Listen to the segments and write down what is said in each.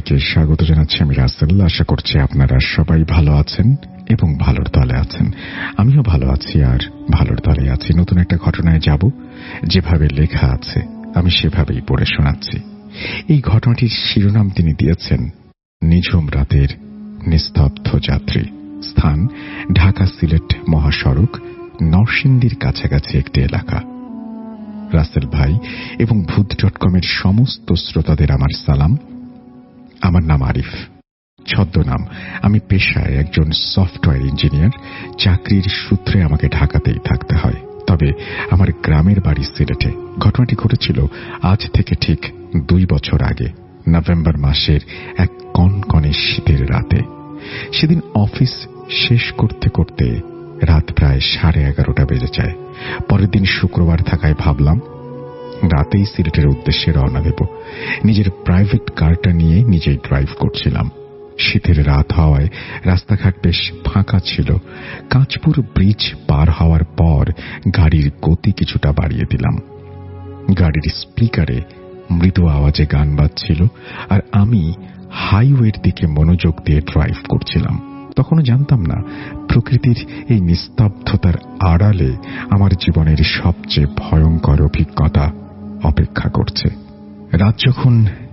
সবাইকে স্বাগত জানাচ্ছি। আমি রাসেল। আশা করছি আপনারা সবাই ভালো আছেন এবং ভালোর দলে আছেন। আমিও ভালো আছি আর ভালোর দলে আছি। নতুন একটা ঘটনায় যাব, যেভাবে লেখা আছে আমি সেভাবেই পড়ে শোনাচ্ছি। এই ঘটনাটির শিরোনাম তিনি দিয়েছেন নিঝুম রাতের নিস্তব্ধ যাত্রী। স্থান ঢাকা সিলেট মহাসড়ক, নরসিংদীর কাছাকাছি একটি এলাকা। রাসেল ভাই এবং ভূত.কমের সমস্ত শ্রোতাদের আমার সালাম। আমার নাম আরিফ, ছদ্মনাম। আমি পেশায় একজন সফটওয়্যার ইঞ্জিনিয়ার। চাকরির সূত্রে আমাকে ঢাকাতেই থাকতে হয়, তবে আমার গ্রামের বাড়ি সিলেটে। ঘটনাটি ঘটেছিল আজ থেকে ঠিক 2 বছর আগে, নভেম্বর মাসের এক কনকনে শীতের রাতে। সেদিন অফিস শেষ করতে করতে রাত প্রায় 11:30 বেজে যায়। পরের দিন শুক্রবার থাকায় ভাবলাম রাতেই সিলেটের উদ্দেশ্যে রওনা দেব। নিজের প্রাইভেট কারটা নিয়ে নিজেই ড্রাইভ করছিলাম। শীতের রাত হওয়ায় রাস্তাঘাট বেশ ফাঁকা ছিল। কাঁচপুর ব্রিজ পার হওয়ার পর গাড়ির গতি কিছুটা বাড়িয়ে দিলাম। গাড়ির স্পিকারে মৃদু আওয়াজে গান বাজছিল আর আমি হাইওয়ের দিকে মনোযোগ দিয়ে ড্রাইভ করছিলাম। তখনও জানতাম না প্রকৃতির এই নিস্তব্ধতার আড়ালে আমার জীবনের সবচেয়ে ভয়ঙ্কর অভিজ্ঞতা অপেক্ষা করছে। রাত যখন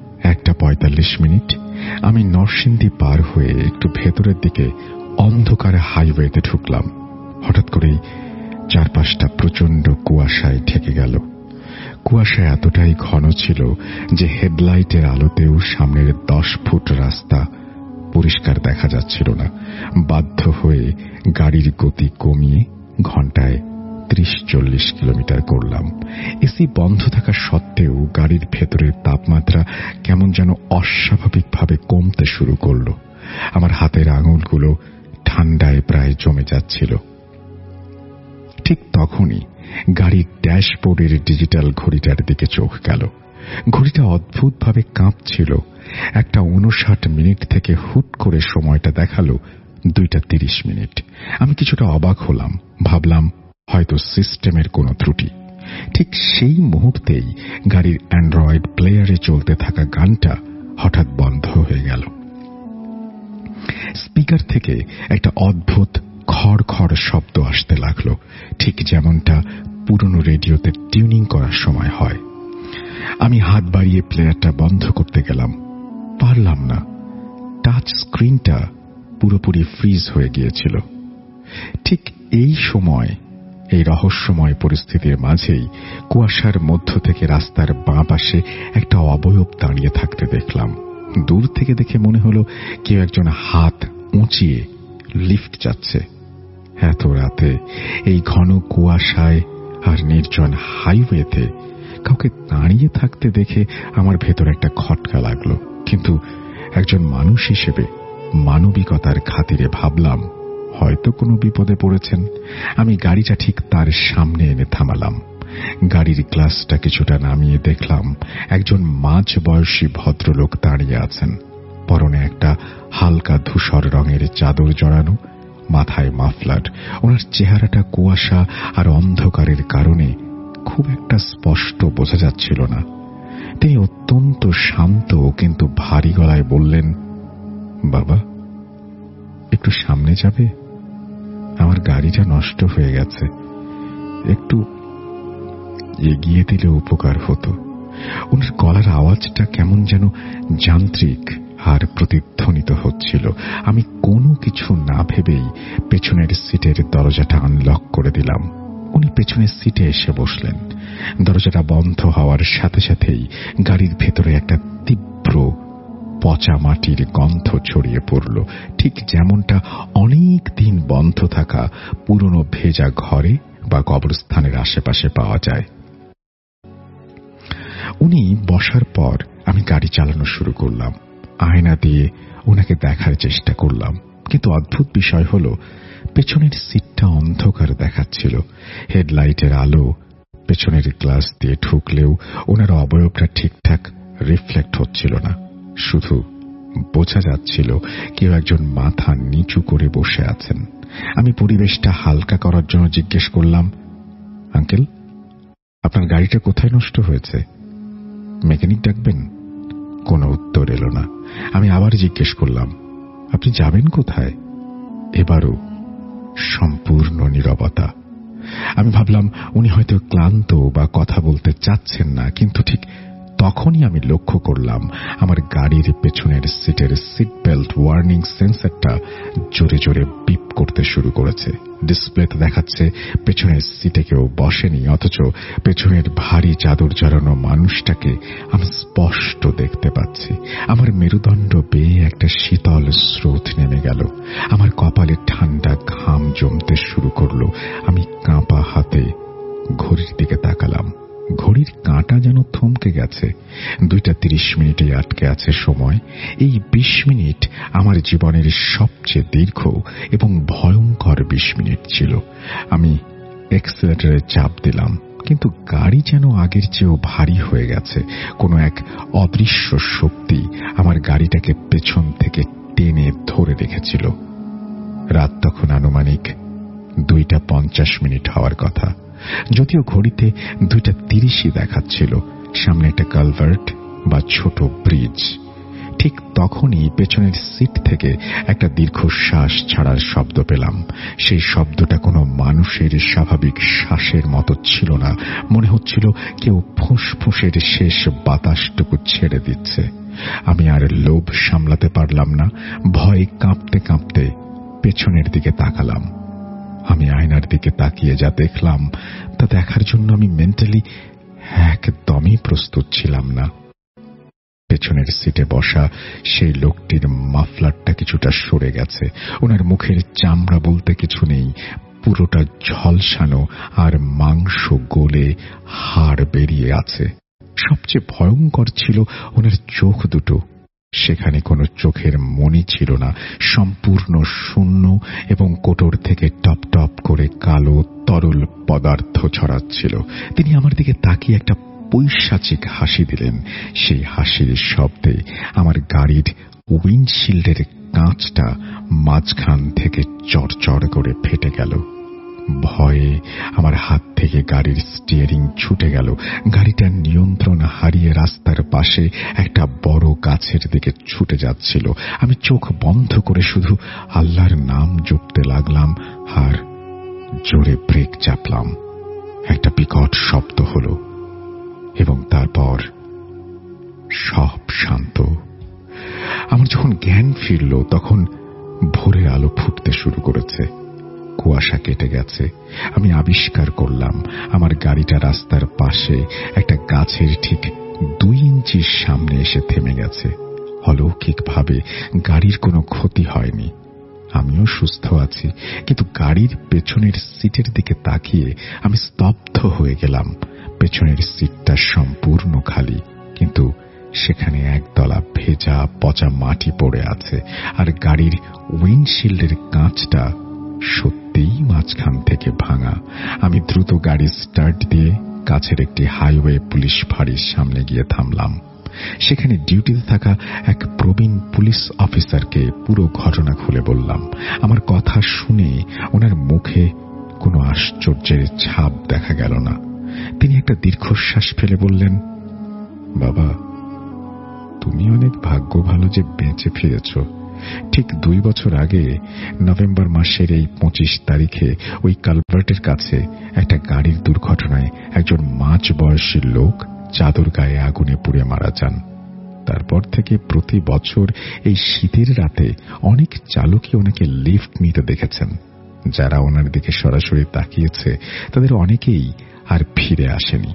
1:45, আমি নরসিংদী পার হয়ে একটু ভেতরের দিকে অন্ধকার হাইওয়েতে ঢুকলাম। হঠাৎ করেই চারপাশটা প্রচন্ড কুয়াশায় ঢেকে গেল। কুয়াশা এতটাই ঘন ছিল যে হেডলাইটের আলোতেও সামনের 10 ফুট রাস্তা পরিষ্কার দেখা যাচ্ছিল না। বাধ্য হয়ে গাড়ির গতি কমিয়ে ঘন্টায় 30-40 কিলোমিটার করলাম। এসি বন্ধ থাকা সত্ত্বেও গাড়ির ভেতরের তাপমাত্রা কেমন যেন অস্বাভাবিকভাবে কমতে শুরু করল। আমার হাতের আঙুলগুলো ঠান্ডায় প্রায় জমে যাচ্ছিল। ঠিক তখনই গাড়ির ড্যাশবোর্ডের ডিজিটাল ঘড়িটার দিকে চোখ গেল। ঘড়িটা অদ্ভুতভাবে কাঁপছিল। 1:59 থেকে হুট করে সময়টা দেখালো 2:30। আমি কিছুটা অবাক হলাম। ভাবলাম হয়তো সিস্টেমের কোনো ত্রুটি। ঠিক সেই মুহূর্তেই গাড়ির অ্যান্ড্রয়েড প্লেয়ারে চলতে থাকা গানটা হঠাৎ বন্ধ হয়ে গেল। স্পিকার থেকে একটা অদ্ভুত খড় খড় শব্দ আসতে লাগলো, ঠিক যেমনটা পুরনো রেডিওতে টিউনিং করার সময় হয়। আমি হাত বাড়িয়ে প্লেয়ারটা বন্ধ করতে গেলাম, পারলাম না। টাচ স্ক্রিনটা পুরোপুরি ফ্রিজ হয়ে গিয়েছিল। ঠিক এই সময়, এই রহস্যময় পরিস্থিতির মাঝেই কুয়াশার মধ্য থেকে রাস্তার বাঁ পাশে একটা অবয়ব দাঁড়িয়ে থাকতে দেখলাম। দূর থেকে দেখে মনে হলো কেউ একজন হাত উঁচিয়ে লিফট যাচ্ছে। এত রাতে এই ঘন কুয়াশায় আর নির্জন হাইওয়েতে কাউকে দাঁড়িয়ে থাকতে দেখে আমার ভেতর একটা খটকা লাগলো। কিন্তু একজন মানুষ হিসেবে মানবিকতার খাতিরে ভাবলাম হয়তো কোনো বিপদে পড়েছেন। আমি গাড়িটা ঠিক তার সামনে এনে থামালাম। গাড়ির গ্লাসটা কিছুটা নামিয়ে দেখলাম একজন মাঝ বয়সী ভদ্রলোক দাঁড়িয়ে আছেন। পরনে একটা হালকা ধূসর রঙের চাদর জড়ানো, মাথায় মাফলার। ওনার চেহারাটা কুয়াশা আর অন্ধকারের কারণে খুব একটা স্পষ্ট বোঝা যাচ্ছিল না। তিনি অত্যন্ত শান্ত কিন্তু ভারী গলায় বললেন, বাবা, একটু সামনে যাবে? আমার গাড়িটা নষ্ট হয়ে গেছে, একটু এগিয়ে দিলে উপকার হতো। ওনার গলার আওয়াজটা কেমন যেন যান্ত্রিক আর প্রতিধ্বনিত হচ্ছিল। আমি কোনো কিছু না ভেবেই পেছনের সিটের দরজাটা আনলক করে দিলাম। উনি পেছনের সিটে এসে বসলেন। দরজাটা বন্ধ হওয়ার সাথে সাথেই গাড়ির ভেতরে একটা তীব্র পচা মাটির গন্ধ ছড়িয়ে পড়ল, ঠিক যেমনটা অনেক দিন বন্ধ থাকা পুরনো ভেজা ঘরে বা কবরস্থানের আশেপাশে পাওয়া যায়। উনি বসার পর আমি গাড়ি চালানো শুরু করলাম। আয়না দিয়ে ওনাকে দেখার চেষ্টা করলাম, কিন্তু অদ্ভুত বিষয় হলো পেছনের সিটটা অন্ধকার দেখাচ্ছিল। হেডলাইটের আলো পেছনের গ্লাস দিয়ে ঢুকলেও ওনার অবয়বটা ঠিকঠাক রিফ্লেক্ট হচ্ছিল না। শুধু বোঝা যাচ্ছিল কেউ একজন মাথা নিচু করে বসে আছেন। আমি পরিবেশটা হালকা করার জন্য জিজ্ঞেস করলাম, আঙ্কেল, আপনার গাড়িটা কোথায় নষ্ট হয়েছে? মেকানিক ডাকবেন? কোনো উত্তর এলো না। আমি আবার জিজ্ঞেস করলাম, আপনি যাবেন কোথায়? এবারও সম্পূর্ণ নীরবতা। আমি ভাবলাম উনি হয়তো ক্লান্ত বা কথা বলতে চাচ্ছেন না, কিন্তু ঠিক তখনই আমি লক্ষ্য করলাম আমার গাড়ির পেছনের সিটের সিট বেল্ট ওয়ার্নিং সেন্সরটা জোরে জোরে বিপ করতে শুরু করেছে। ডিসপ্লেতে দেখাচ্ছে পেছনের সিটে কেউ বসেনি, অথচ পেছনের ভারী চাদর জড়ানো মানুষটাকে আমি স্পষ্ট দেখতে পাচ্ছি। আমার মেরুদণ্ড বেয়ে একটা শীতল স্রোত নেমে গেল। আমার কপালে ঠান্ডা ঘাম জমতে শুরু করলো। আমি কাঁপা হাতে ঘড়ির দিকে তাকালাম। ঘড়ির কাঁটা যেন থমকে গেছে। 2:30 আটকে আছে সময়। এই 20 মিনিট আমার জীবনের সবচেয়ে দীর্ঘ এবং ভয়ঙ্কর 20 মিনিট ছিল। আমি এক্সেলেটরে চাপ দিলাম, কিন্তু গাড়ি যেন আগের চেয়েও ভারী হয়ে গেছে। কোনো এক অদৃশ্য শক্তি আমার গাড়িটাকে পেছন থেকে টেনে ধরে রেখেছিল। রাত তখন আনুমানিক 2:50 হওয়ার কথা, যদিও ঘড়িতে 2:30 দেখাচ্ছিল। সামনে একটা কালভার্ট বা ছোট ব্রিজ। ঠিক তখনই পেছনের সিট থেকে একটা দীর্ঘশ্বাস ছাড়ার শব্দ পেলাম। সেই শব্দটা কোনো মানুষের স্বাভাবিক শ্বাসের মতো ছিল না। মনে হচ্ছিল কেউ ফুসফুসের শেষ বাতাসটুকু ছেড়ে দিচ্ছে। আমি আর লোভ সামলাতে পারলাম না। ভয়ে কাঁপতে কাঁপতে পেছনের দিকে তাকালাম। আমি আয়নার দিকে তাকিয়ে যা দেখলাম তা দেখার জন্য আমি মেন্টালি একদমই প্রস্তুত ছিলাম না। পেছনের সিটে বসা সেই লোকটির মাফলারটা কিছুটা সরে গেছে। ওনার মুখের চামড়া বলতে কিছু নেই, পুরোটা ঝলসানো আর মাংস গলে হাড় বেরিয়ে আছে। সবচেয়ে ভয়ঙ্কর ছিল ওনার চোখ দুটো। সেখানে কোনো চোখের মণি ছিল না, সম্পূর্ণ শূন্য, এবং কোটর থেকে টপ টপ করে কালো তরল পদার্থ ছড়াচ্ছিল। তিনি আমার দিকে তাকিয়ে একটা পৈশাচিক হাসি দিলেন। সেই হাসির শব্দে আমার গাড়ির উইন্ডশিল্ডের কাঁচটা মাঝখান থেকে চড়চড় করে ফেটে গেল। ভয়ে আমার হাত থেকে গাড়ির স্টিয়ারিং ছুটে গেল। গাড়িটার নিয়ন্ত্রণ হারিয়ে রাস্তার পাশে একটা বড় গাছের দিকে ছুটে যাচ্ছিল। আমি চোখ বন্ধ করে শুধু আল্লাহর নাম জপতে লাগলাম আর জোরে ব্রেক চাপলাম। একটা বিকট শব্দ হলো এবং তারপর সব শান্ত। আমার যখন জ্ঞান ফিরল তখন ভোরের আলো ফুটতে শুরু করেছে। কুয়াশা কেটে গেছে। আমি আবিষ্কার করলাম আমার গাড়িটা রাস্তার পাশে একটা গাছের ঠিক 2 ইঞ্চির সামনে এসে থেমে গেছে। অলৌকিকভাবে গাড়ির কোনো ক্ষতি হয়নি। আমিও সুস্থ আছি, কিন্তু গাড়ির পেছনের সিটের দিকে তাকিয়ে আমি স্তব্ধ হয়ে গেলাম। পেছনের সিটটা সম্পূর্ণ খালি, কিন্তু সেখানে একদলা ভেজা পচা মাটি পড়ে আছে, আর গাড়ির উইন্ডশিল্ডের কাঁচটা সত্যিই মাঝখান থেকে ভাঙা। আমি দ্রুত গাড়ি স্টার্ট দিয়ে কাছের একটি হাইওয়ে পুলিশ ফাঁড়ির সামনে গিয়ে থামলাম। সেখানে ডিউটিতে থাকা এক প্রবীণ পুলিশ অফিসারকে পুরো ঘটনা খুলে বললাম। আমার কথা শুনে ওনার মুখে কোনো আশ্চর্যের ছাপ দেখা গেল না। তিনি একটা দীর্ঘশ্বাস ফেলে বললেন, বাবা, তুমি অনেক ভাগ্য ভালো যে বেঁচে ফিরেছ। ঠিক 2 বছর আগে নভেম্বর মাসের এই 25 তারিখে ওই কালভার্টের কাছে একটা গাড়ির দুর্ঘটনায় একজন মাঝ বয়সী লোক চাদর গায়ে আগুনে পুড়ে মারা যান। তারপর থেকে প্রতি বছর এই শীতের রাতে অনেক চালকই ওনাকে লিফট নিতে দেখেছেন। যারা ওনার দিকে সরাসরি তাকিয়েছে তাদের অনেকেই আর ফিরে আসেনি।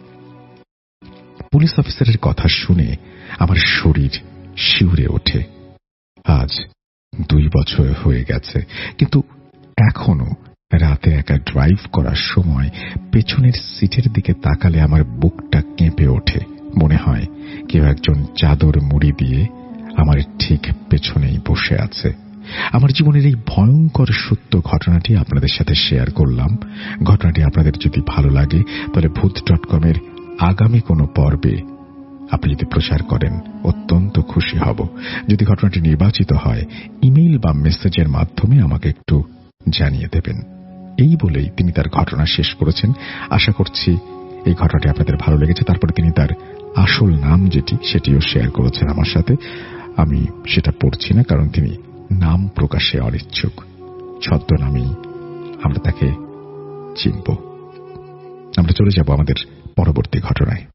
পুলিশ অফিসারের কথা শুনে আমার শরীর শিউরে ওঠে। আজ 2 বছর হয়ে গেছে, কিন্তু এখনো রাতে একা ড্রাইভ করার সময় পেছনের সিটের দিকে তাকালে আমার বুকটা কেঁপে ওঠে। মনে হয় কেউ একজন চাদর মুড়ি দিয়ে আমার ঠিক পেছনেই বসে আছে। আমার জীবনের এই ভয়ঙ্কর সত্য ঘটনাটি আপনাদের সাথে শেয়ার করলাম। ঘটনাটি আপনাদের যদি ভালো লাগে তাহলে ভূত.com এর আগামী কোনো পর্বে আপনি যদি প্রচার করেন অত্যন্ত খুশি হব। যদি ঘটনাটি নির্বাচিত হয় ইমেইল বা মেসেজের মাধ্যমে আমাকে একটু জানিয়ে দেবেন। এই বলেই তিনি তার ঘটনা শেষ করেছেন। আশা করছি এই ঘটনাটি আপনাদের ভালো লেগেছে। তারপরে তিনি তার আসল নাম যেটি সেটিও শেয়ার করেছেন আমার সাথে। আমি সেটা পড়ছি না, কারণ তিনি নাম প্রকাশে অনিচ্ছুক। ছদ্মনামেই আমরা তাকে চিনব। আমরা চলে যাব আমাদের পরবর্তী ঘটনায়।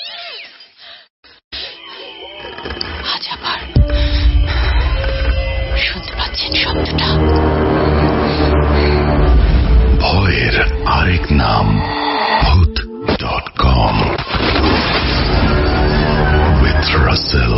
আজ আবার শুনতে পাচ্ছেন শব্দটা? ভয়ের আরেক নাম ভূত.com with Russell.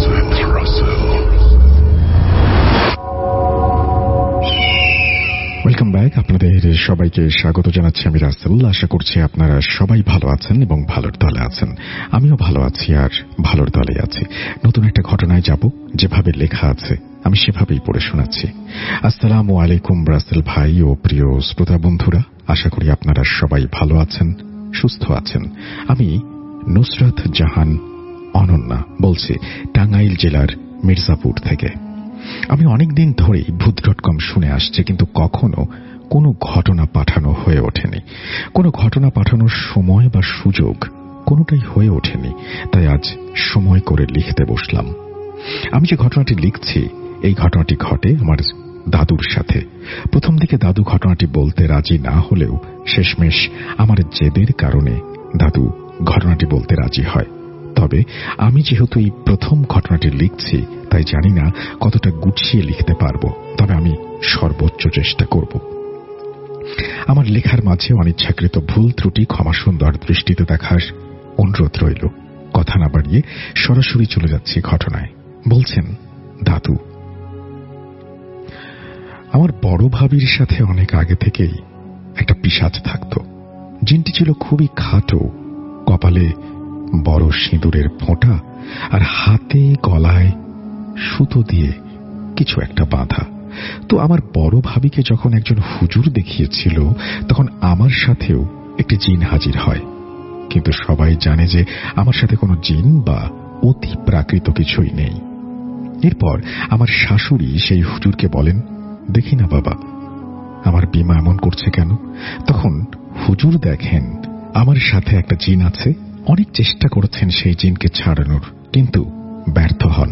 Welcome back. আপনাদের সবাইকে স্বাগত জানাচ্ছি আমি রাসেল। আশা করছি আপনারা সবাই ভালো আছেন এবং ভালোর দলে আছেন। আমিও ভালো আছি আর ভালোর দলে আছি। নতুন একটা ঘটনায় যাব, যেভাবে লেখা আছে আমি সেভাবেই পড়ে শোনাচ্ছি। আসসালামু আলাইকুম রাসেল ভাই ও প্রিয় শ্রোতা বন্ধুরা। আশা করি আপনারা সবাই ভালো আছেন, সুস্থ আছেন। আমি নুসরাত জাহান অনন্যা বলছি, টাঙ্গাইল জেলার মির্জাপুর থেকে। আমি অনেকদিন ধরেই ভূত.com শুনে আসছি, কিন্তু কখনো কোনো ঘটনা পাঠানো হয়ে ওঠেনি। কোনো ঘটনা পাঠানোর সময় বা সুযোগ কোনোটাই হয়ে ওঠেনি। তাই আজ সময় করে লিখতে বসলাম। আমি যে ঘটনাটি লিখছি, এই ঘটনাটি ঘটে আমার দাদুর সাথে। প্রথম দিকে দাদু ঘটনাটি বলতে রাজি না হলেও শেষমেশ আমার জেদের কারণে দাদু ঘটনাটি বলতে রাজি হয়। তবে আমি যেহেতু এই প্রথম ঘটনাটি লিখছি, তাই জানি না কতটা গুছিয়ে লিখতে পারবো। তবে আমি সর্বোচ্চ চেষ্টা করব। আমার লেখার মাঝে অনিচ্ছাকৃত ভুল ত্রুটি ক্ষমা সুন্দর দৃষ্টিতে দেখার অনুরোধ রইল। কথা না বাড়িয়ে সরাসরি চলে যাচ্ছি ঘটনায়। বলছেন দাদু, আমার বড় ভাবির সাথে অনেক আগে থেকেই একটা পিশাচ থাকত। জিনটি ছিল খুবই খাটো, কপালে বড় সিঁদুরের ফোঁটা আর হাতে গলায় সুতো দিয়ে কিছু একটা বাঁধা। তো আমার বড় ভাবিকে যখন একজন হুজুর দেখিয়েছিল, তখন আমার সাথেও একটি জিন হাজির হয়। কিন্তু সবাই জানে যে আমার সাথে কোনো জিন বা অতি প্রাকৃত কিছুই নেই। এরপর আমার শাশুড়ি সেই হুজুরকে বলেন, দেখি না বাবা, আমার বিমা এমন করছে কেন? তখন হুজুর দেখেন আমার সাথে একটা জিন আছে। অনেক চেষ্টা করেছেন সেই জিনকে ছাড়ানোর, কিন্তু ব্যর্থ হন।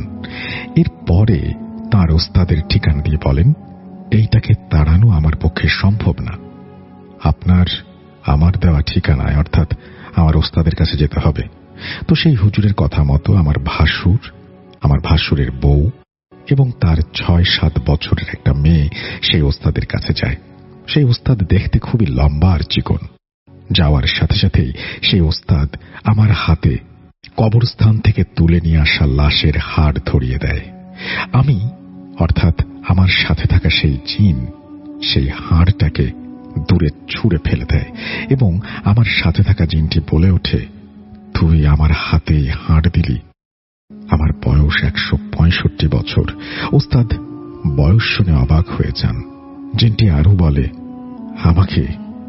এরপরে তাঁর ওস্তাদের ঠিকানা দিয়ে বলেন, এইটাকে তাড়ানো আমার পক্ষে সম্ভব না। আপনার আমার দেওয়া ঠিকানায়, অর্থাৎ আমার ওস্তাদের কাছে যেতে হবে। তো সেই হুজুরের কথা মতো আমার ভাসুর, আমার ভাসুরের বউ এবং তার ৬-৭ বছরের একটা মেয়ে সেই ওস্তাদের কাছে যায়। সেই ওস্তাদ দেখতে খুবই লম্বা আর চিকন। যাওয়ার সাথে সাথেই সেই ওস্তাদ আমার হাতে কবরস্থান থেকে তুলে নিয়ে আসা লাশের হাড় ধরিয়ে দেয়। আমি, অর্থাৎ আমার সাথে থাকা সেই জিন, সেই হাড়টাকে দূরে ছুঁড়ে ফেলে দেয় এবং আমার সাথে থাকা জিনটি বলে ওঠে, তুই আমার হাতে হাড় দিলি। আমার বয়স ১৬৫ বছর। ওস্তাদ বয়স শুনে অবাক হয়ে যান। জিনটি আরো বলে, আমাকে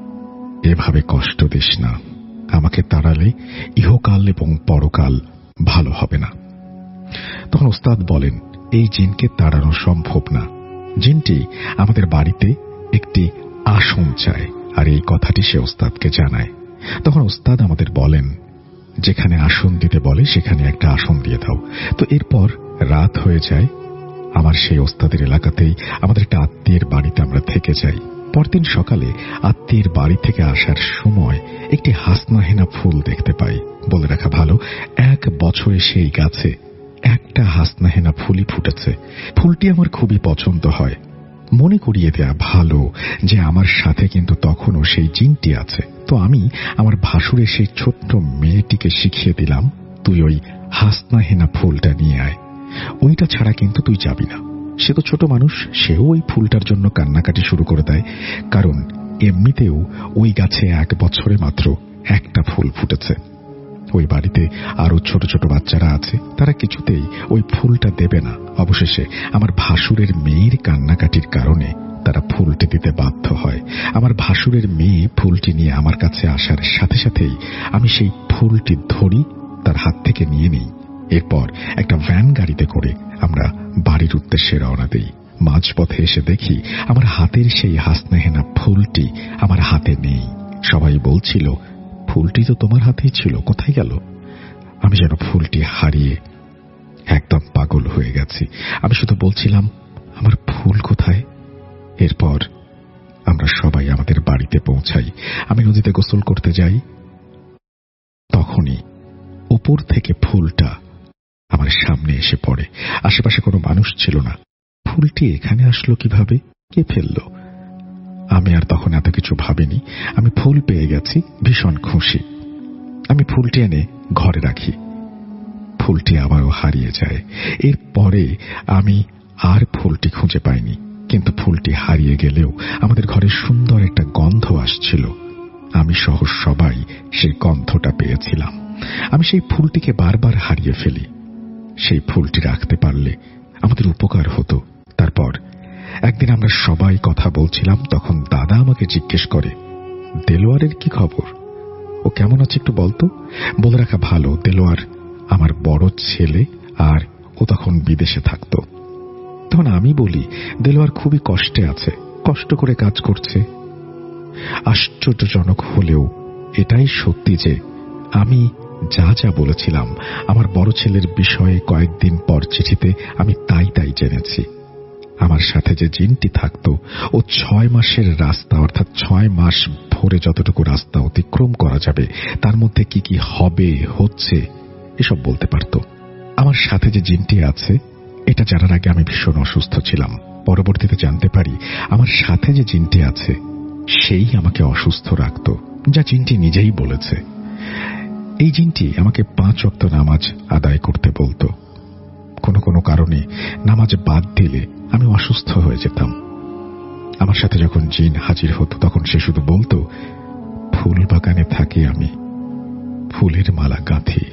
এভাবে কষ্ট দিস না। আমাকে তাড়ালে ইহকাল এবং পরকাল ভালো হবে না। তখন ওস্তাদ বলেন, এই জিনকে তাড়ানো সম্ভব না। জিনটি আমাদের বাড়িতে একটি আসন চায়, আর এই কথাটি সে ওস্তাদকে জানায়। তখন ওস্তাদ আমাদের বলেন, যেখানে আসন দিতে বলে সেখানে একটা আসন দিয়ে দাও। তো এরপর রাত হয়ে যায়। আমার সেই ওস্তাদের এলাকাতেই আমাদের একটা আত্মীয়ের বাড়িতে আমরা থেকে যাই। পরদিন সকালে আত্মীয়ের বাড়ি থেকে আসার সময় একটি হাসনাহেনা ফুল দেখতে পাই। বলে রাখা ভালো, 1 বছরে সেই গাছে একটা হাসনাহেনা ফুলই ফুটেছে। ফুলটি আমার খুবই পছন্দ হয়। মনে করিয়ে দেয়া ভালো যে আমার সাথে কিন্তু তখনও সেই জিনটি আছে। তো আমি আমার ভাসুরের সেই ছোট্ট মেয়েটিকে শিখিয়ে দিলাম, তুই ওই হাসনাহেনা ফুলটা নিয়ে আয়। ওইটা ছাড়া কিন্তু তুই যাবি না। সে তো ছোট মানুষ, সেও ওই ফুলটার জন্য কান্নাকাটি শুরু করে দেয়, কারণ এমনিতেও ওই গাছে 1 বছরে মাত্র একটা ফুল ফুটেছে। ওই বাড়িতে আরো ছোট ছোট বাচ্চারা আছে, তারা কিছুতেই ওই ফুলটা দেবে না। অবশেষে আমার ভাসুরের মেয়ের কান্নাকাটির কারণে তারা ফুলটি দিতে বাধ্য হয়। আমার ভাসুরের মেয়ে ফুলটি নিয়ে আমার কাছে আসার সাথে সাথেই আমি সেই ফুলটি ধরি, তার হাত থেকে নিয়ে নিই। এরপর একটা ভ্যান গাড়িতে করে আমরা বাড়ির উদ্দেশ্যে রওনা দেই। মাঝপথে এসে দেখি আমার হাতের সেই হাসনাহেনা ফুলটি আমার হাতে নেই। সবাই বলছিল, ফুলটি তো তোমার হাতেই ছিল, কোথায় গেল? আমি যেন ফুলটি হারিয়ে একদম পাগল হয়ে গেছি। আমি শুধু বলছিলাম, আমার ফুল কোথায়? এরপর আমরা সবাই আমাদের বাড়িতে পৌঁছাই। আমি নদীতে গোসল করতে যাই। তখনই উপর থেকে ফুলটা আমার সামনে এসে পড়ে। আশেপাশে কোনো মানুষ ছিল না। ফুলটি এখানে আসলো কিভাবে? কে ফেলল? আমি আর তখন এত কিছু ভাবিনি। আমি ফুল পেয়ে গেছি, ভীষণ খুশি। আমি ফুলটি এনে ঘরে রাখি। ফুলটি আবারও হারিয়ে যায়। এরপরে আমি আর ফুলটি খুঁজে পাইনি। কিন্তু ফুলটি হারিয়ে গেলেও আমাদের ঘরে সুন্দর একটা গন্ধ আসছিল। আমি সহ সবাই সেই গন্ধটা পেয়েছিলাম। আমি সেই ফুলটিকে বারবার হারিয়ে ফেলি। সেই ফুলটি রাখতে পারলে আমাদের উপকার হতো। তারপর একদিন আমরা সবাই কথা বলছিলাম। তখন দাদা আমাকে জিজ্ঞেস করে, দেলোয়ারের কি খবর? ও কেমন আছে একটু বলতো। বলে রাখা ভালো, দেলোয়ার আমার বড় ছেলে, আর ও তখন বিদেশে থাকতো। তখন আমি বলি, দেলোয়ার খুবই কষ্টে আছে, কষ্ট করে কাজ করছে। আশ্চর্যজনক হলেও এটাই সত্যি যে আমি যা যা বলেছিলাম আমার বড় ছেলের বিষয়ে কয়েকদিন পর চিঠিতে আমি তাই তাই জেনেছি। আমার সাথে যে জিনটি থাকতো, ও 6 মাসের রাস্তা, অর্থাৎ 6 মাস ভরে যতটুকু রাস্তা অতিক্রম করা যাবে তার মধ্যে কি কি হবে, হচ্ছে, এসব বলতে পারত। আমার সাথে যে জিনটি আছে এটা জানার আগে আমি ভীষণ অসুস্থ ছিলাম। পরবর্তীতে জানতে পারি আমার সাথে যে জিনটি আছে সেই আমাকে অসুস্থ রাখত, যা জিনটি নিজেই বলেছে। এই জিনটি আমাকে 5 ওয়াক্ত নামাজ আদায় করতে বলতো। কোনো কোনো কারণে নামাজ বাদ দিলে আমি অসুস্থ হয়ে যেতাম। আমার সাথে যখন জিন হাজির হতো তখন সে শুধু বলতো, ফুল বাগানে থাকি আমি, ফুলের মালা গাঁথি।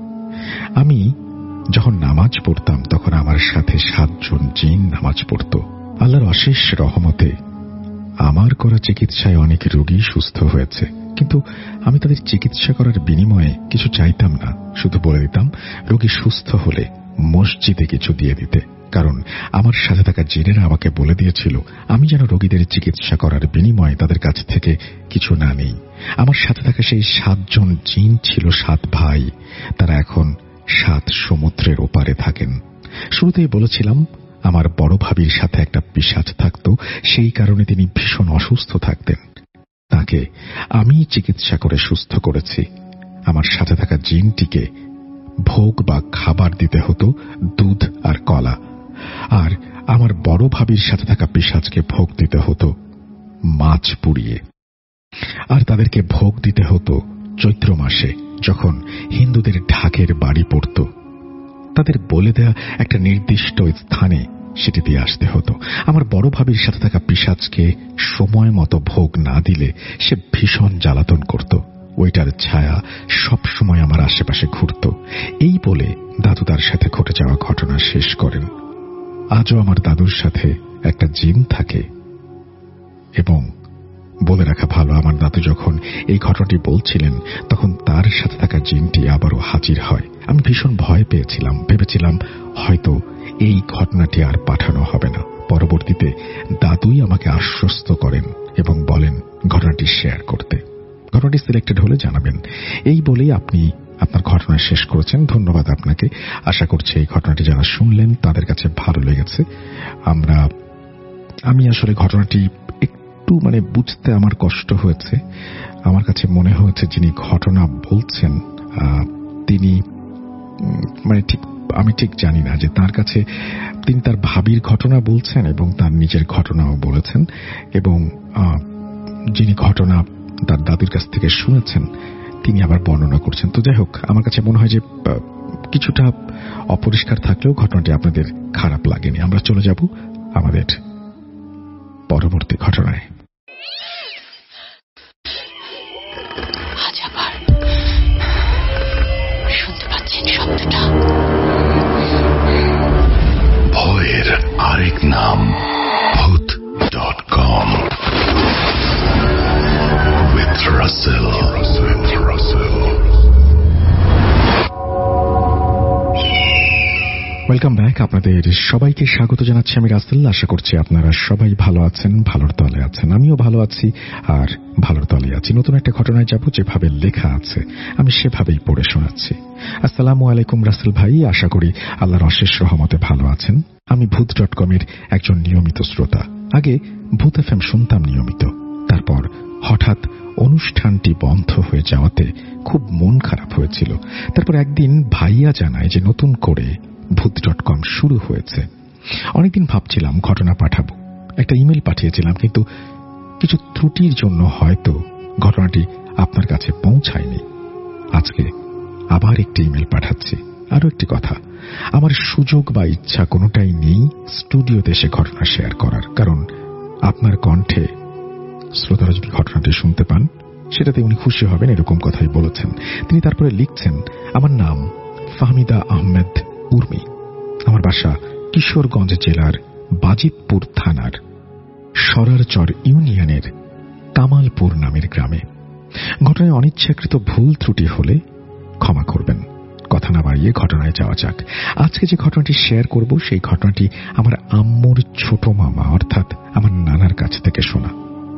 আমি যখন নামাজ পড়তাম তখন আমার সাথে 7 জন জিন নামাজ পড়ত। আল্লাহর অশেষ রহমতে আমার করা চিকিৎসায় অনেক রোগী সুস্থ হয়েছে। কিন্তু আমি তাদের চিকিৎসা করার বিনিময়ে কিছু চাইতাম না। শুধু বলে দিতাম রোগী সুস্থ হলে মসজিদে কিছু দিয়ে দিতে। কারণ আমার সাথে থাকা জিনেরা আমাকে বলে দিয়েছিল আমি যেন রোগীদের চিকিৎসা করার বিনিময়ে তাদের কাছ থেকে কিছু না নেই। আমার সাথে থাকা সেই 7 জন জিন ছিল 7 ভাই। তারা এখন 7 সমুদ্রের ওপারে থাকেন। শুরুতেই বলেছিলাম আমার বড় ভাবির সাথে একটা পিশাচ থাকত, সেই কারণে তিনি ভীষণ অসুস্থ থাকতেন। তাকে আমি চিকিৎসা করে সুস্থ করেছি। আমার সাথে থাকা জিনটিকে ভোগ বা খাবার দিতে হতো দুধ আর কলা, আর আমার বড় ভাবির সাথে থাকা পিশাচকে ভোগ দিতে হতো মাছ পুড়িয়ে। আর তাদেরকে ভোগ দিতে হতো চৈত্র মাসে, যখন হিন্দুদের ঢাকের বাড়ি পড়ত। তাদের বলে দেয়া একটা নির্দিষ্ট স্থানে সেটি দিয়ে আসতে হতো। আমার বড় ভাবির সাথে থাকা পিশাচকে সময় মতো ভোগ না দিলে সে ভীষণ জ্বালাতন করত। ওইটার ছায়া সব সময় আমার আশেপাশে ঘুরত। এই বলে দাদু তার সাথে ঘটে যাওয়া ঘটনা শেষ করেন। আজও আমার দাদুর সাথে একটা জিন থাকে। এবং বলে রাখা ভালো, আমার দাদু যখন এই ঘটনাটি বলছিলেন তখন তার সাথে থাকা জিনটি আবারও হাজির হয়। আমি ভীষণ ভয় পেয়েছিলাম, ভেবেছিলাম হয়তো এই ঘটনাটি আর পাঠানো হবে না। পরবর্তীতে দাদুই আমাকে আশ্বস্ত করেন এবং বলেন ঘটনাটি শেয়ার করতে। ঘটনাটি সিলেক্টেড হলে জানাবেন। এই বলেই আপনি আপনার ঘটনা শেষ করেছেন। ধন্যবাদ আপনাকে। আশা করছি এই ঘটনাটি যারা শুনলেন তাদের কাছে ভালো লেগেছে। আমি আসলে ঘটনাটি একটু বুঝতে আমার কষ্ট হয়েছে। আমার কাছে মনে হয়েছে যিনি ঘটনা বলছেন তিনি আমি ঠিক জানি না যে তার কাছে তিনি তার ভাবির ঘটনা বলছেন এবং তার নিজের ঘটনাও বলেছেন, এবং যিনি ঘটনা তার দাদুর কাছ থেকে শুনেছেন তিনি আবার বর্ণনা করছেন। তো যাই হোক, আমার কাছে মনে হয় যে কিছুটা অপরিষ্কার থাকলেও ঘটনাটি আপনাদের খারাপ লাগেনি। আমরা চলে যাব আমাদের পরবর্তী ঘটনায়। হাজাবার শুনতে পাচ্ছেন শব্দটা? ভয়ের আরেক নাম ভূত.com with Russell. Welcome back. আপনাদের সবাইকে স্বাগত জানাচ্ছি আমি রাসেল। আশা করছি আপনারা সবাই ভালো আছেন, ভালোর তলে আছেন। আমিও ভালো আছি আর ভালোর তলে আছি। নতুন একটা ঘটনায় যাব, যেভাবে লেখা আছে আমি সেভাবেই পড়ে শোনাচ্ছি। আসসালামু আলাইকুম রাসেল ভাই, আশা করি আল্লাহর অশেষ রহমতে ভালো আছেন। আমি ভূত.com এর একজন নিয়মিত শ্রোতা। আগে ভূত FM শুনতাম নিয়মিত, তারপর হঠাৎ অনুষ্ঠানটি বন্ধ হয়ে যাওয়াতে খুব মন খারাপ হয়েছিল। তারপর একদিন ভাইয়া জানায় যে নতুন করে ভূত.com শুরু হয়েছে। অনেকদিন ভাবছিলাম ঘটনা পাঠাবো, একটা ইমেল পাঠিয়েছিলাম, কিন্তু কিছু ত্রুটির জন্য হয়তো ঘটনাটি আপনার কাছে পৌঁছায়নি। আজকে আবার একটি ইমেল পাঠাচ্ছি। আরো একটি কথা, আমার সুযোগ বা ইচ্ছা কোনোটাই নেই স্টুডিওতে এসে ঘটনা শেয়ার করার, কারণ আপনার কণ্ঠে শ্রোতারা যদি ঘটনাটি শুনতে পান সেটাতে উনি খুশি হবেন, এরকম কথাই বলেছেন তিনি। তারপরে লিখছেন, আমার নাম ফাহমিদা আহমেদ উর্মি। আমার বাসা কিশোরগঞ্জ জেলার বাজিতপুর থানার সরারচর ইউনিয়নের কামালপুর নামের গ্রামে। ঘটনায় অনিচ্ছাকৃত ভুল ত্রুটি হলে ক্ষমা করবেন। কথা না বাড়িয়ে ঘটনায় যাওয়া যাক। আজকে যে ঘটনাটি শেয়ার করব সেই ঘটনাটি আমার আম্মুর ছোট মামা অর্থাৎ আমার নানার কাছ থেকে শোনা।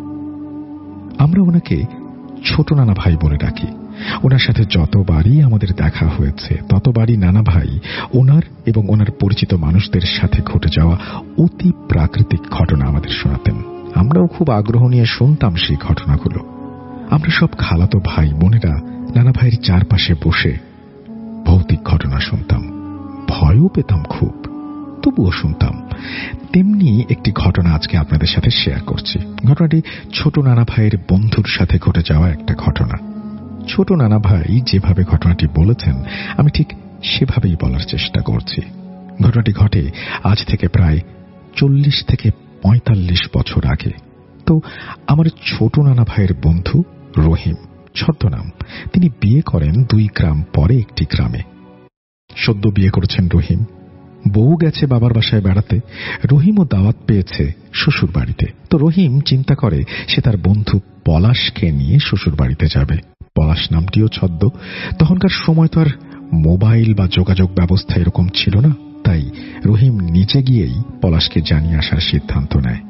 আমরা ওনাকে ছোট নানা ভাই বলে ডাকি। ওনার সাথে যতবারই আমাদের দেখা হয়েছে ততবারই নানা ভাই ওনার এবং ওনার পরিচিত মানুষদের সাথে ঘটে যাওয়া অতি প্রাকৃতিক ঘটনা আমাদের শোনাতেন। আমরাও খুব আগ্রহ নিয়ে শুনতাম সেই ঘটনাগুলো। আমরা সব খালাতো ভাই বোনেরা নানা ভাইয়ের চারপাশে বসে ভৌতিক ঘটনা শুনতাম, ভয়ও পেতাম খুব, তবুও শুনতাম। তেমনি একটি ঘটনা আজকে আপনাদের সাথে শেয়ার করছি। ঘটনাটি ছোট নানা ভাইয়ের বন্ধুর সাথে ঘটে যাওয়া একটা ঘটনা। ছোট নানা ভাই যেভাবে ঘটনাটি বলেছেন আমি ঠিক সেভাবেই বলার চেষ্টা করছি। ঘটনাটি ঘটে আজ থেকে প্রায় 40 থেকে 45 বছর আগে। তো আমার ছোট নানা ভাইয়ের বন্ধু রহিম ছদ্মনাম, তিনি বিয়ে করেন 2 গ্রাম পরে একটি গ্রামে। সদ্য বিয়ে করেছেন রহিম। বউ গেছে বাবার বাসায় বেড়াতে, রহিমও দাওয়াত পেয়েছে শ্বশুর বাড়িতে। তো রহিম চিন্তা করে সে তার বন্ধু পলাশকে নিয়ে শ্বশুর বাড়িতে যাবে। পলাশ নামটিও ছদ্ম। তখনকার সময় তো আর মোবাইল বা যোগাযোগ ব্যবস্থা এরকম ছিল না, তাই রহিম নিজে গিয়েই পলাশকে জানিয়ে আসার সিদ্ধান্ত নেয়।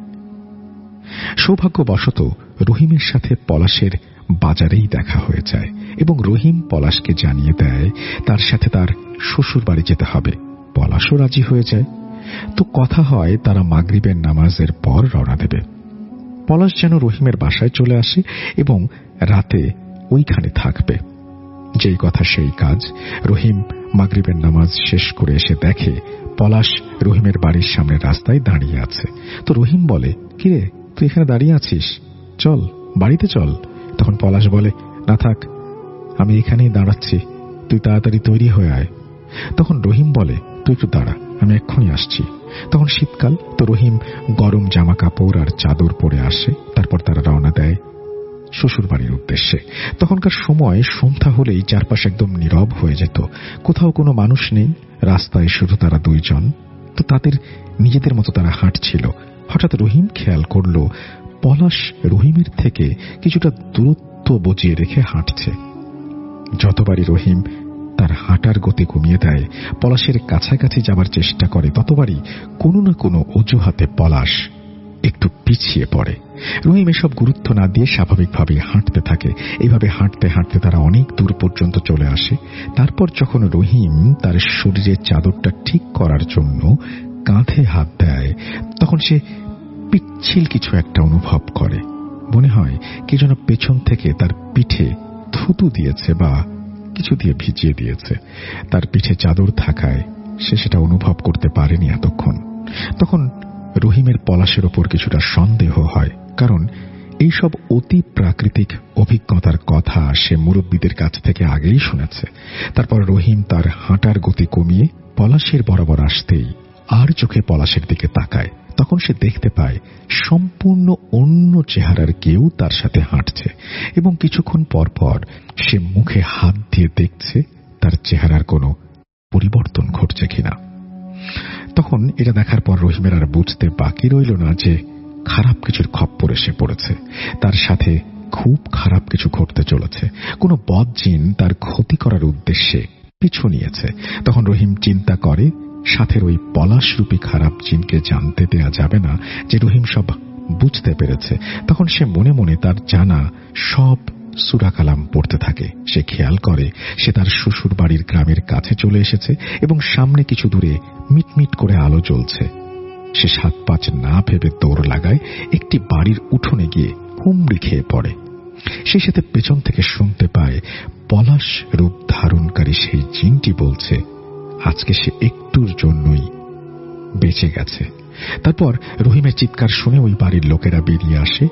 সৌভাগ্যবশত রহিমের সাথে পলাশের বাজারেই দেখা হয়ে যায় এবং রহিম পলাশকে জানিয়ে দেয় তার সাথে তার শ্বশুর বাড়ি যেতে হবে। পলাশও রাজি হয়ে যায়। তো কথা হয় তারা মাগরিবের নামাজের পর রওনা দেবে। পলাশ যেন রহিমের বাসায় চলে আসে এবং রাতে ওইখানে থাকবে। যেই কথা সেই কাজ। রহিম মাগরিবের নামাজ শেষ করে এসে দেখে পলাশ রহিমের বাড়ির সামনে রাস্তায় দাঁড়িয়ে আছে। তো রহিম বলে, কিরে তুই এখানে দাঁড়িয়ে আছিস, চল বাড়িতে চল। তখন পলাশ বলে, না থাক, আমি এখানেই দাঁড়াচ্ছি, তুই তাড়াতাড়ি তৈরি হয়ে আয়। তখন রহিম বলে, তুই একটু দাঁড়া, আমি এক্ষুনি আসছি। তখন শীতকাল, তো রহিম গরম জামা কাপড় আর চাদর পরে আসে। তারপর তারা রওনা দেয় শ্বশুর বাড়ির উদ্দেশ্যে। তখনকার সময় সন্ধ্যা হলেই চারপাশ একদম নীরব হয়ে যেত, কোথাও কোনো মানুষ নেই, রাস্তায় শুধু তারা 2 জন। তো তাদের নিজেদের মতো তারা হাঁটছিল। হঠাৎ রহিম খেয়াল করল পলাশ রহিমের থেকে কিছুটা দূরত্ব বজিয়ে রেখে হাঁটছে। যতবারই রহিম তার হাঁটার গতি কমিয়ে দেয়, পলাশের কাছাকাছি যাবার চেষ্টা করে, ততবারই কোনো না কোনো অজুহাতে পলাশ একটু পিছিয়ে পড়ে। রহিম এসব গুরুত্ব না দিয়ে স্বাভাবিকভাবে হাঁটতে থাকে। এইভাবে হাঁটতে হাঁটতে তারা অনেক দূর পর্যন্ত চলে আসে। তারপর যখন রহিম তার শরীরের চাদরটা ঠিক করার জন্য কাঁধে হাত দেয়, তখন সে পিচ্ছিল কিছু একটা অনুভব করে। মনে হয় কে যেন পেছন থেকে তার পিঠে থুতু দিয়েছে বা কিছু দিয়ে ভিজিয়ে দিয়েছে। তার পিঠে চাদর থাকায় সে সেটা অনুভব করতে পারেনি এতক্ষণ। তখন রহিমের পলাশের ওপর কিছুটা সন্দেহ হয়, কারণ এইসব অতি প্রাকৃতিক অভিজ্ঞতার কথা সে মুরব্বীদের কাছ থেকে আগেই শুনেছে। তারপর রহিম তার হাঁটার গতি কমিয়ে পলাশের বরাবর আসতেই আর চোখে পলাশের দিকে তাকায়। তখন সে দেখতে পায় সম্পূর্ণ অন্য চেহারার কেউ তার সাথে হাঁটছে এবং কিছুক্ষণ পর পর সে মুখে হাত দিয়ে দেখছে তার চেহারার কোনো পরিবর্তন ঘটছে কিনা। তখন এটা দেখার পর রহিমের আর বুঝতে বাকি রইল না যে খারাপ কিছুর খপ্পরে সে পড়েছে। তার সাথে খুব খারাপ কিছু ঘটতে চলেছে। কোনো বদজিন তার ক্ষতি করার উদ্দেশ্যে পিছু নিয়েছে। তখন রহিম চিন্তা করে সাথের ওই পলাশরূপী খারাপ জিনকে জানতে দেয়া যাবে না যে রহিম সব বুঝতে পেরেছে। তখন সে মনে মনে তার জানা সব সূরা কালাম পড়তে থাকে। সে খেয়াল করে সে তার শ্বশুর বাড়ির গ্রামের কাছে চলে এসেছে এবং সামনে কিছু দূরে মিটমিট করে আলো জ্বলছে। সে ৭-৫ না ভেবে দৌড় লাগায় একটি বাড়ির উঠোনে গিয়ে হুমড়ি খেয়ে পড়ে। সেই সাথে পেছন থেকে শুনতে পায় পলাশ রূপ ধারণকারী সেই জিনটি বলছে আজকে সে একটুর জন্যই বেঁচে গেছে। তারপর রহিমের চিৎকার শুনে ওই বাড়ির লোকেরা বেরিয়ে আসে।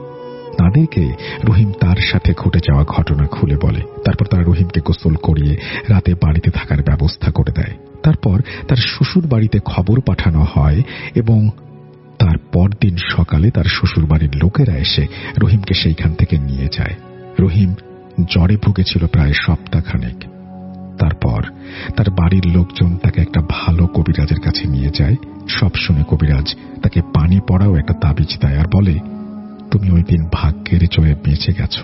তাদেরকে রহিম তার সাথে ঘটে যাওয়া ঘটনা খুলে বলে। তারপর তারা রহিমকে গোসল করিয়ে রাতে বাড়িতে থাকার ব্যবস্থা করে দেয়। তারপর তার শ্বশুর বাড়িতে খবর পাঠানো হয় এবং তার পরদিন সকালে তার শ্বশুর বাড়ির লোকেরা এসে রহিমকে সেইখান থেকে নিয়ে যায়। রহিম জ্বরে ভুগেছিল প্রায় সপ্তাহখানেক। তারপর তার বাড়ির লোকজন তাকে একটা ভালো কবিরাজের কাছে নিয়ে যায়। সব শুনে কবিরাজ তাকে পানি পড়াও একটা তাবিজ দেয় আর বলে তুমি ওই দিন ভাগ্যের জোরে বেঁচে গেছ,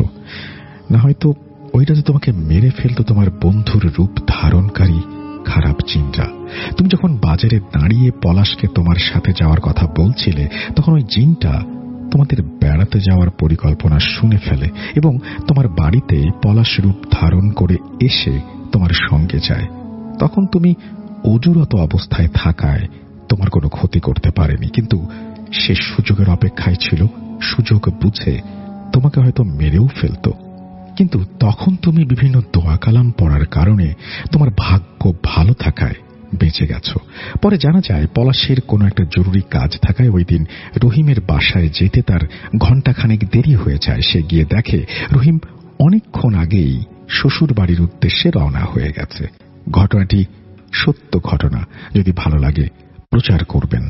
না হয়তো ওইটা যে তোমাকে মেরে ফেলতো তোমার বন্ধুর রূপ ধারণকারী খারাপ জিনরা। তুমি যখন বাজারে দাঁড়িয়ে পলাশকে তোমার সাথে যাওয়ার কথা বলছিলে তখন ওই জিনটা তোমাদের বেড়াতে যাওয়ার পরিকল্পনা শুনে ফেলে এবং তোমার বাড়িতে পলাশ রূপ ধারণ করে এসে তোমার সঙ্গে যায়। তখন তুমি অজুরত অবস্থায় থাকায় তোমার কোনো ক্ষতি করতে পারেনি, কিন্তু সে সুযোগের অপেক্ষায় ছিল। সুযোগ বুঝে তোমাকে হয়তো মেরেও ফেলত, কিন্তু তখন তুমি বিভিন্ন দোয়া কালাম পড়ার কারণে তোমার ভাগ্য ভালো থাকায় বেঁচে গেছ। পরে জানা যায় পলাশের কোনো একটা জরুরি কাজ থাকায় ওই দিন রহিমের বাসায় যেতে তার ঘণ্টাখানেক দেরি হয়ে যায়। সে গিয়ে দেখে রহিম অনেকক্ষণ আগেই শ্বশুর বাড়ির উদ্দেশ্যে রওনা হয়ে গেছে। ঘটনাটি সত্য ঘটনা, যদি ভালো লাগে প্রচার করবেন।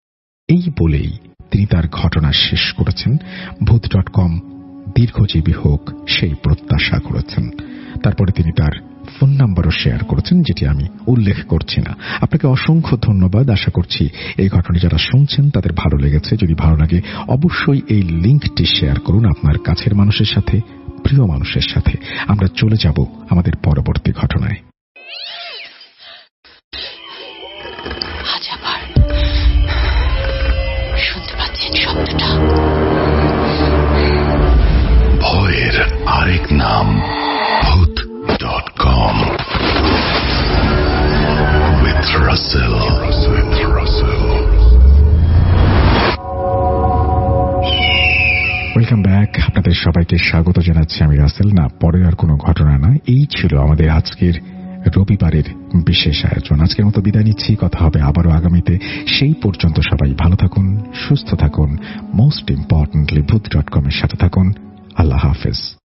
এই বলেই তিনি তার ঘটনা শেষ করেছেন। ভূত.com দীর্ঘজীবী হোক সেই প্রত্যাশা করেছেন। তারপরে তিনি তার ফোন নাম্বারও শেয়ার করেছেন, যেটি আমি উল্লেখ করছি না। আপনাকে অসংখ্য ধন্যবাদ। আশা করছি এই ঘটনা যারা শুনছেন তাদের ভালো লেগেছে। যদি ভালো লাগে অবশ্যই এই লিঙ্কটি শেয়ার করুন আপনার কাছের মানুষের সাথে, প্রিয় মানুষের সাথে। আমরা চলে যাব আমাদের পরবর্তী ঘটনায়। আজ আবার শুনতে পাচ্ছেন শব্দটা? ভয়ের আরেক নাম ভূত.com with Russell. Welcome back. আপনাদের সবাইকে স্বাগত জানাচ্ছি আমি রাসেল। না, পরের আর কোনো ঘটনা না, এই ছিল আমাদের আজকের রবিবারের বিশেষ আয়োজন। আজকের মতো বিদায় নিচ্ছি। কথা হবে আবারও আগামীতে। সেই পর্যন্ত সবাই ভালো থাকুন, সুস্থ থাকুন, মোস্ট ইম্পর্টেন্টলি ভূত.com এর সাথে থাকুন। আল্লাহ হাফেজ।